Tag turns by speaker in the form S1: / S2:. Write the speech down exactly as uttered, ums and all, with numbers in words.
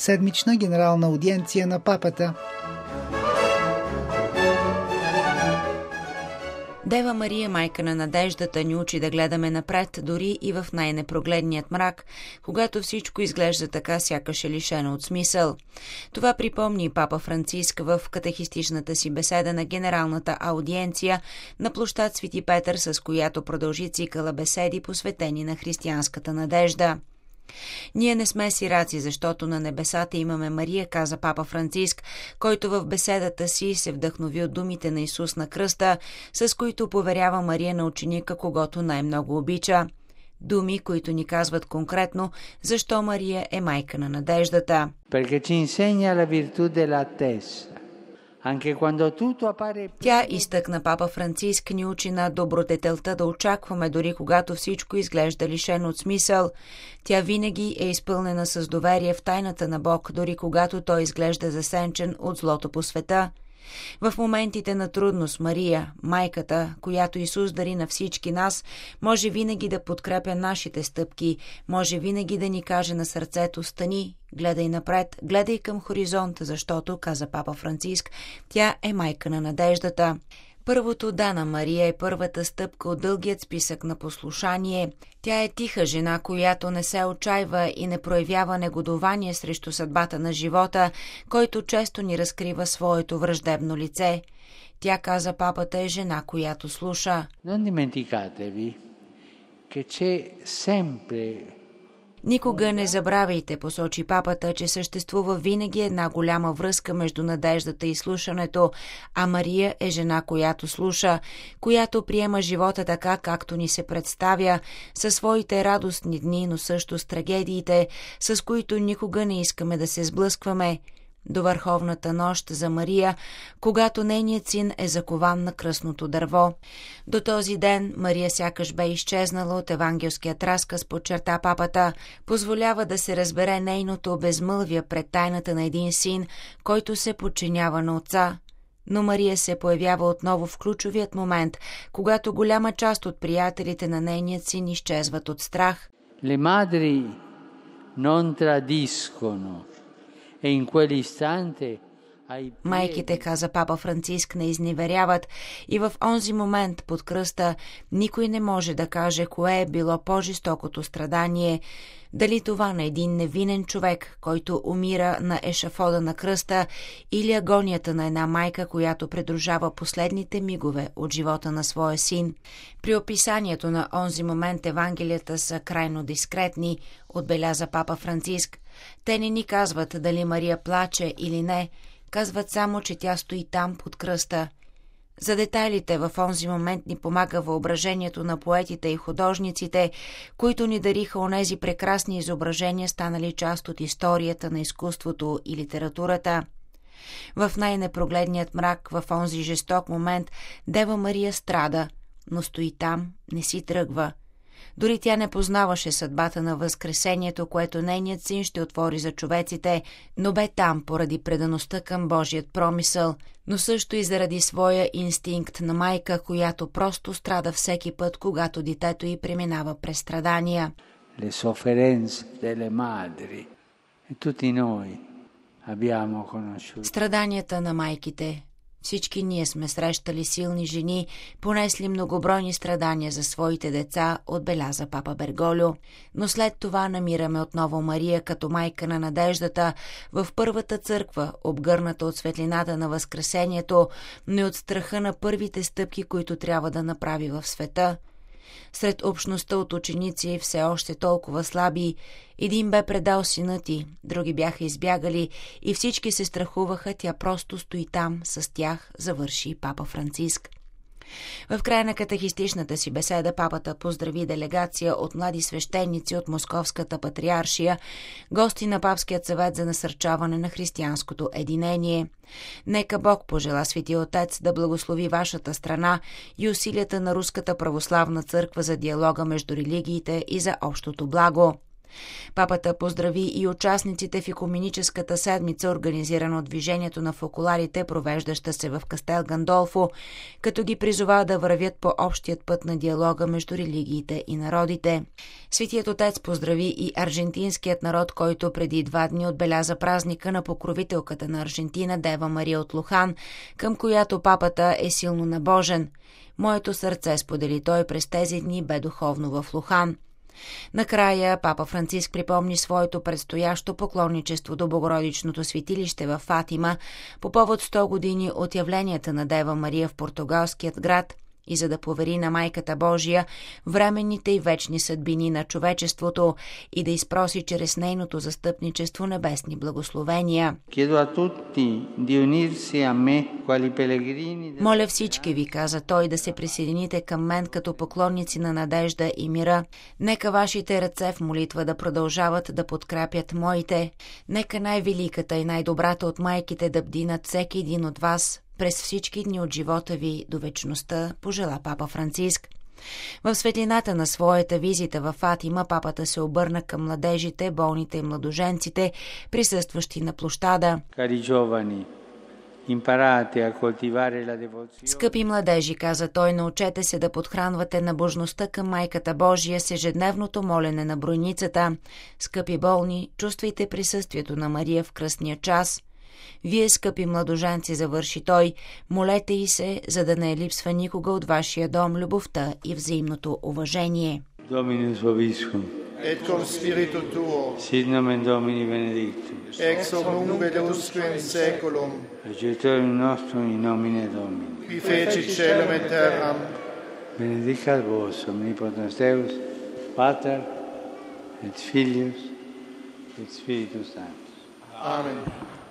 S1: седмична генерална аудиенция на папата.
S2: Дева Мария, майка на надеждата, ни учи да гледаме напред, дори и в най-непрогледният мрак, когато всичко изглежда така, сякаш е лишено от смисъл. Това припомни папа Франциск в катехистичната си беседа на Генералната аудиенция на площад Свети Петър, с която продължи цикъла беседи, посветени на християнската надежда. Ние не сме сираци, защото на небесата имаме Мария, каза папа Франциск, който в беседата си се вдъхнови от думите на Исус на кръста, с които поверява Мария на ученика, когото най-много обича. Думи, които ни казват конкретно защо Мария е майка на надеждата. Тя, изтъкна папа Франциск, ни учи на добродетелта да очакваме, дори когато всичко изглежда лишено от смисъл. Тя винаги е изпълнена с доверие в тайната на Бог, дори когато той изглежда засенчен от злото по света. В моментите на трудност Мария, майката, която Исус дари на всички нас, може винаги да подкрепя нашите стъпки, може винаги да ни каже на сърцето: стани, гледай напред, гледай към хоризонта, защото, каза папа Франциск, тя е майка на надеждата. Първото да на Мария е първата стъпка от дългият списък на послушание. Тя е тиха жена, която не се отчайва и не проявява негодование срещу съдбата на живота, който често ни разкрива своето враждебно лице. Тя, каза папата, е жена, която слуша.
S3: Non dimenticatevi che c'è sempre.
S2: Никога не забравяйте, посочи папата, че съществува винаги една голяма връзка между надеждата и слушането, а Мария е жена, която слуша, която приема живота така, както ни се представя, със своите радостни дни, но също с трагедиите, с които никога не искаме да се сблъскваме. До върховната нощ за Мария, когато нейният син е закован на кръстното дърво. До този ден Мария сякаш бе изчезнала от евангелският разказ, подчерта папата, позволява да се разбере нейното безмълвие пред тайната на един син, който се подчинява на отца. Но Мария се появява отново в ключовият момент, когато голяма част от приятелите на нейният син изчезват от страх.
S3: Le madri non tradiscono.
S2: Майките, каза папа Франциск, не изневеряват и в онзи момент под кръста никой не може да каже кое е било по-жестокото страдание. Дали това на един невинен човек, който умира на ешафода на кръста, или агонията на една майка, която придружава последните мигове от живота на своя син. При описанието на онзи момент Евангелията са крайно дискретни, отбеляза папа Франциск. Те не ни казват дали Мария плаче или не, казват само, че тя стои там под кръста. За детайлите в онзи момент ни помага въображението на поетите и художниците, които ни дариха онези прекрасни изображения, станали част от историята на изкуството и литературата. В най-непрогледният мрак, в онзи жесток момент, Дева Мария страда, но стои там, не си тръгва. Дори тя не познаваше съдбата на възкресението, което нейният син ще отвори за човеците, но бе там поради предаността към Божият промисъл, но също и заради своя инстинкт на майка, която просто страда всеки път, когато детето й преминава през страдания.
S3: Le sofferenze delle madri. E tutti noi abbiamo conosciuto.
S2: Страданията на майките. Всички ние сме срещали силни жени, понесли многобройни страдания за своите деца, отбеляза папа Берголио. Но след това намираме отново Мария като майка на надеждата в първата църква, обгърната от светлината на Възкресението, но и от страха на първите стъпки, които трябва да направи в света. Сред общността от ученици, все още толкова слаби, един бе предал сина ти, други бяха избягали и всички се страхуваха, тя просто стои там с тях, завърши папа Франциск. В края на катехистичната си беседа папата поздрави делегация от млади свещеници от Московската патриаршия, гости на Папският съвет за насърчаване на християнското единение. Нека Бог пожела, Свети Отец, да благослови вашата страна и усилията на Руската православна църква за диалога между религиите и за общото благо. Папата поздрави и участниците в Икуменическата седмица, организирана от Движението на фокуларите, провеждаща се в Кастел Гандолфо, като ги призова да вървят по общият път на диалога между религиите и народите. Светият отец поздрави и аржентинският народ, който преди два дни отбеляза празника на покровителката на Аржентина, Дева Мария от Лухан, към която папата е силно набожен. Моето сърце, сподели той, през тези дни бе духовно в Лухан. Накрая папа Франциск припомни своето предстоящо поклонничество до Богородичното светилище в Фатима по повод сто години от явленията на Дева Мария в португалският град и за да повери на Майката Божия временните и вечни съдбини на човечеството и да изпроси чрез нейното застъпничество небесни благословения. Моля всички ви, каза той, да се присъедините към мен като поклонници на надежда и мира. Нека вашите ръце в молитва да продължават да подкрепят моите. Нека най-великата и най-добрата от майките да бди над всеки един от вас през всички дни от живота ви до вечността, пожела папа Франциск. В светлината на своята визита във Фатима папата се обърна към младежите, болните и младоженците, присъстващи на площада. Скъпи младежи, каза той, научете се да подхранвате набожността към Майката Божия с ежедневното молене на бройницата. Скъпи болни, чувствайте присъствието на Мария в кръстния час. Вие, скъпи младоженци, завърши той, молете и се, за да не липсва никога от вашия дом любовта и взаимното уважение.
S4: Dominus vobiscum.
S5: Et cum spiritu tuo.
S4: Sit nomen Domini benedictum.
S5: Ex hoc nunc et usque in saeculum.
S4: Aiutorium nostrum in nomine Domini.
S5: Qui fecit caelum et terram.
S4: Benedicat vos omnipotens Deus, Pater et Filius et Spiritus Sanctus.
S5: Amen.